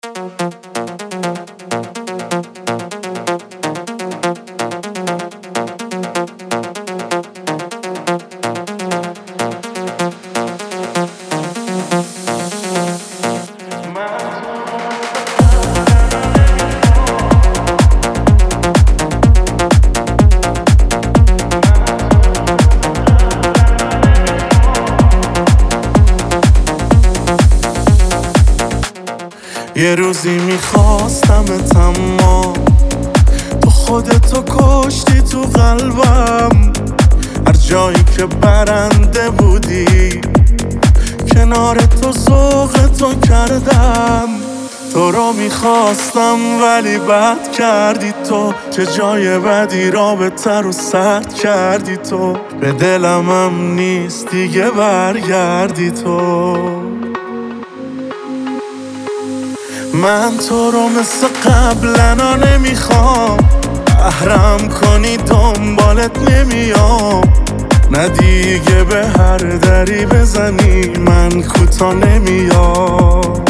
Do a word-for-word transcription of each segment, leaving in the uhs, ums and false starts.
یه روزی میخواستمت اما تو خودتو کشتی تو قلبم. هر جایی که برنده بودی کنار تو ذوقتو کردم. تو رو میخواستم ولی بد کردی تو، چه جای بدی را بهتر و سرد کردی تو. به دلم هم نیست دیگه برگردی تو. من تو رو مثل قبلنا نمیخوام، احرم کنی دنبالت نمیام. نه دیگه به هر دری بزنی من کوتا نمیام.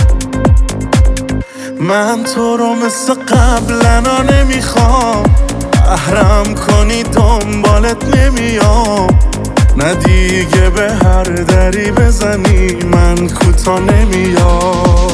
من تو رو مثل قبلنا نمیخوام، احرم کنی دنبالت نمیام. نه دیگه به هر دری بزنی من کوتا نمیام.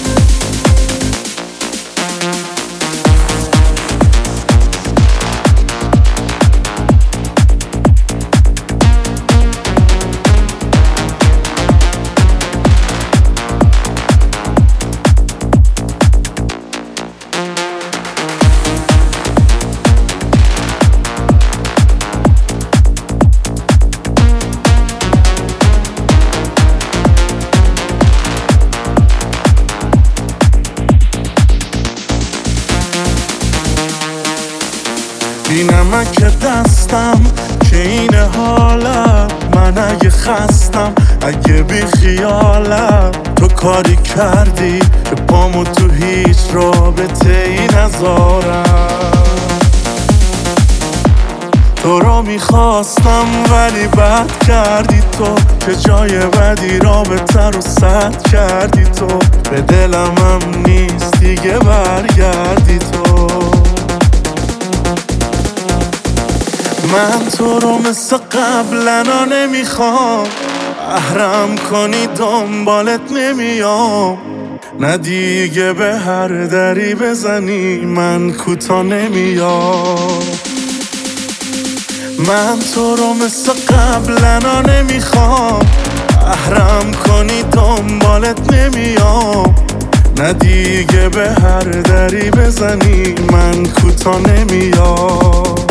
بی نمک دستم که این حالم، من اگه خستم اگه بی خیالم. تو کاری کردی که پامو تو هیچ رابطه ای نذارم. تو رو میخواستم ولی بد کردی تو، که جای بدی را بهتر و سرد کردی تو. به دلم هم نیست دیگه برگردی تو. من تو رو مثل قبلنا نمیخوام، احرم کنی دنبالت نمیام. نه دیگه به هر دری بزنی من کوتا نمیام. من تو رو مثل قبلنا نمیخوام، احرم کنی دنبالت نمیام. نه دیگه به هر دری بزنی من کوتا نمیام.